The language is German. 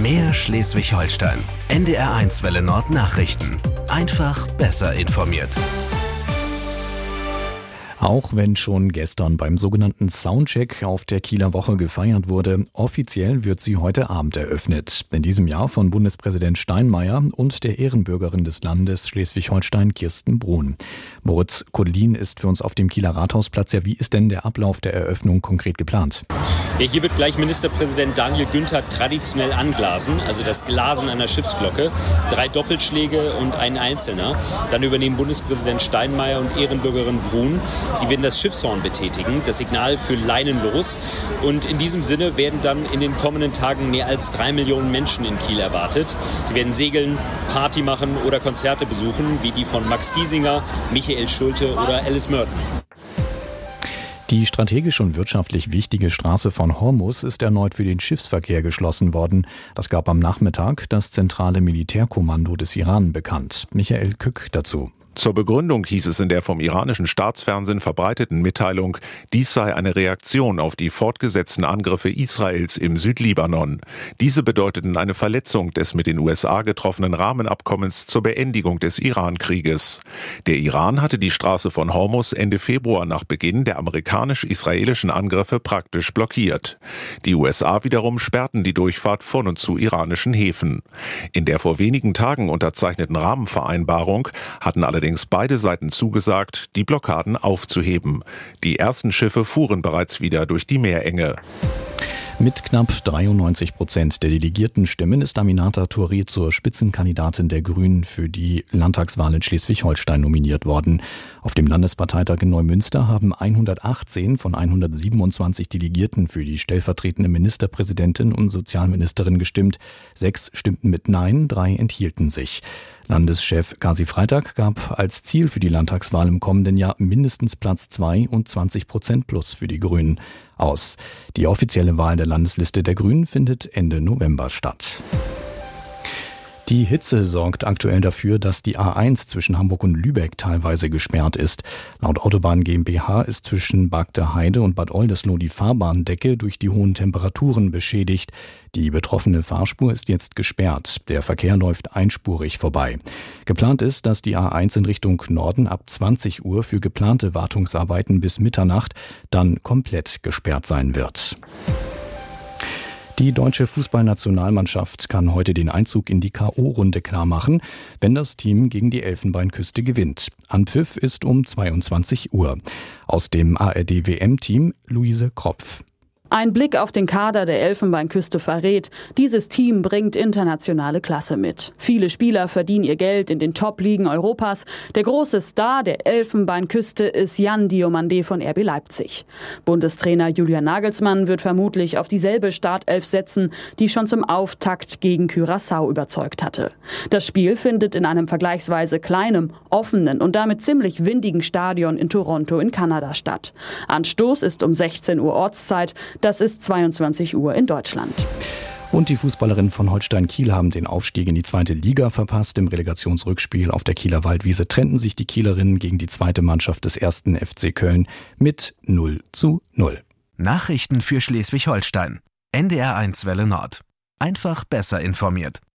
Mehr Schleswig-Holstein. NDR1 Welle Nord Nachrichten. Einfach besser informiert. Auch wenn schon gestern beim sogenannten Soundcheck auf der Kieler Woche gefeiert wurde, offiziell wird sie heute Abend eröffnet. In diesem Jahr von Bundespräsident Steinmeier und der Ehrenbürgerin des Landes Schleswig-Holstein Kirsten Brun. Moritz Kodelin ist für uns auf dem Kieler Rathausplatz. Ja, wie ist denn der Ablauf der Eröffnung konkret geplant? Ja, hier wird gleich Ministerpräsident Daniel Günther traditionell anglasen, also das Glasen einer Schiffsglocke. 3 Doppelschläge und ein einzelner. Dann übernehmen Bundespräsident Steinmeier und Ehrenbürgerin Brun. Sie werden das Schiffshorn betätigen, das Signal für Leinen los. Und in diesem Sinne werden dann in den kommenden Tagen mehr als 3 Millionen Menschen in Kiel erwartet. Sie werden segeln, Party machen oder Konzerte besuchen, wie die von Max Giesinger, Michael Schulte oder Alice Merton. Die strategisch und wirtschaftlich wichtige Straße von Hormuz ist erneut für den Schiffsverkehr geschlossen worden. Das gab am Nachmittag das zentrale Militärkommando des Iran bekannt. Michael Kück dazu. Zur Begründung hieß es in der vom iranischen Staatsfernsehen verbreiteten Mitteilung, dies sei eine Reaktion auf die fortgesetzten Angriffe Israels im Südlibanon. Diese bedeuteten eine Verletzung des mit den USA getroffenen Rahmenabkommens zur Beendigung des Iran-Krieges. Der Iran hatte die Straße von Hormuz Ende Februar nach Beginn der amerikanisch-israelischen Angriffe praktisch blockiert. Die USA wiederum sperrten die Durchfahrt von und zu iranischen Häfen. In der vor wenigen Tagen unterzeichneten Rahmenvereinbarung hatten allerdings beide Seiten zugesagt, die Blockaden aufzuheben. Die ersten Schiffe fuhren bereits wieder durch die Meerenge. Mit knapp 93% der delegierten Stimmen ist Aminata Touré zur Spitzenkandidatin der Grünen für die Landtagswahl in Schleswig-Holstein nominiert worden. Auf dem Landesparteitag in Neumünster haben 118 von 127 Delegierten für die stellvertretende Ministerpräsidentin und Sozialministerin gestimmt. 6 stimmten mit Nein, 3 enthielten sich. Landeschef Kasi Freitag gab als Ziel für die Landtagswahl im kommenden Jahr mindestens Platz 2 und 20% plus für die Grünen aus. Die offizielle Wahl der Landesliste der Grünen findet Ende November statt. Die Hitze sorgt aktuell dafür, dass die A1 zwischen Hamburg und Lübeck teilweise gesperrt ist. Laut Autobahn GmbH ist zwischen Bagde-Heide und Bad Oldesloe die Fahrbahndecke durch die hohen Temperaturen beschädigt. Die betroffene Fahrspur ist jetzt gesperrt. Der Verkehr läuft einspurig vorbei. Geplant ist, dass die A1 in Richtung Norden ab 20 Uhr für geplante Wartungsarbeiten bis Mitternacht dann komplett gesperrt sein wird. Die deutsche Fußballnationalmannschaft kann heute den Einzug in die K.O.-Runde klarmachen, wenn das Team gegen die Elfenbeinküste gewinnt. Anpfiff ist um 22 Uhr. Aus dem ARD-WM-Team Luise Kropf. Ein Blick auf den Kader der Elfenbeinküste verrät, dieses Team bringt internationale Klasse mit. Viele Spieler verdienen ihr Geld in den Top-Ligen Europas. Der große Star der Elfenbeinküste ist Jan Diomandé von RB Leipzig. Bundestrainer Julian Nagelsmann wird vermutlich auf dieselbe Startelf setzen, die schon zum Auftakt gegen Curaçao überzeugt hatte. Das Spiel findet in einem vergleichsweise kleinen, offenen und damit ziemlich windigen Stadion in Toronto in Kanada statt. Anstoß ist um 16 Uhr Ortszeit. Das ist 22 Uhr in Deutschland. Und die Fußballerinnen von Holstein Kiel haben den Aufstieg in die 2. Liga verpasst. Im Relegationsrückspiel auf der Kieler Waldwiese trennten sich die Kielerinnen gegen die 2. Mannschaft des 1. FC Köln mit 0:0. Nachrichten für Schleswig-Holstein. NDR1 Welle Nord. Einfach besser informiert.